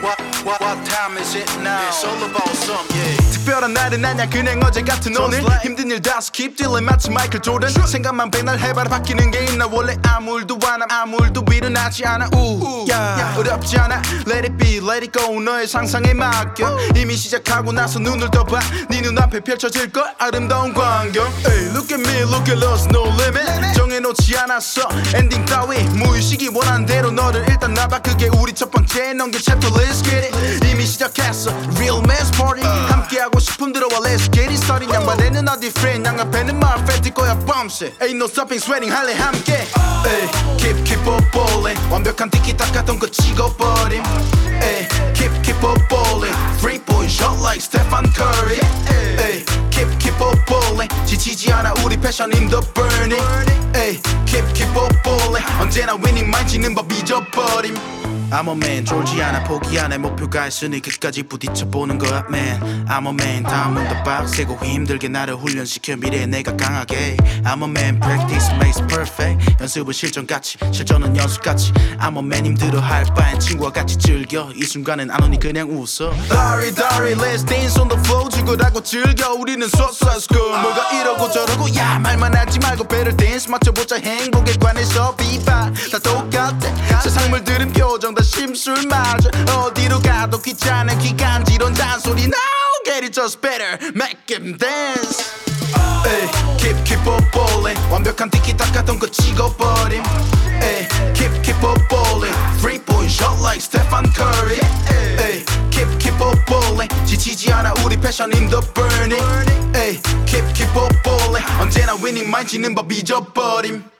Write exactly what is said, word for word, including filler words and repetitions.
What, what, what time is it now? It's all about some, yeah. 특별한 날은 아냐 그냥 어제 같은 오늘 힘든 일 다 스킵 딜레이 마치 마이클 조던 생각만 백날 해봐라 바뀌는 게 있나 원래 아무 일도 안함 아무 일도 일어나지 않아 우 야 어렵지 않아 Let it be let it go 너의 상상에 맡겨 이미 시작하고 나서 눈을 떠봐 네 눈앞에 펼쳐질걸 아름다운 광경 Hey look at me look at us no limit 정해놓지 않았어 엔딩 따위 무의식이 원하는 대로 너를 일단 놔봐 그게 우리 첫 번째 넘길 챕터 Let's get it 이미 시작했어 Real man's party 함께하고 싶음 들어와 Let's get it started 양반에는 어디 friend 양앞에는 my friend 뛸 거야 bounce Ain't no stopping sweating 할래 함께 Ay, keep keep up balling 완벽한 티키타카 던거 찍어버림 Ay, keep keep up balling Three point shot like Stephen Curry Ay, keep keep up balling 지치지 않아 우리 패션 in the burning Ay, keep keep up balling 언제나 winning 만지는 법 잊어버림 I'm a man 졸지 않아 포기 안해 목표가 있으니 끝까지 부딪혀보는 거야 man I'm a man 다음은 더 빡세고 힘들게 나를 훈련시켜 미래에 내가 강하게 I'm a man practice makes perfect 연습은 실전같이 실전은 연습같이 I'm a man 힘들어 할 바엔 친구와 같이 즐겨 이 순간엔 안 오니 그냥 웃어 Sorry sorry let's dance on the floor 죽으라고 즐겨 우리는 소소한 school 뭐가 이러고 저러고 야 말만 하지 말고 better dance 맞춰보자 행복에 관해서 비바 다 똑같아 세상 물들은 표정 다 심술마저 어디로 가도 귀찮은 기간지런 잔소리 Now get it just better make him dance Ay, keep keep up balling 완벽한 티키타카 던거 찍어버림 Ay, keep keep up balling Three point shot like Stephen Curry Ay, keep keep up balling 지치지 않아 우리 패션 in the burning Ay, keep keep up balling 언제나 winning 만지는 법 잊어버림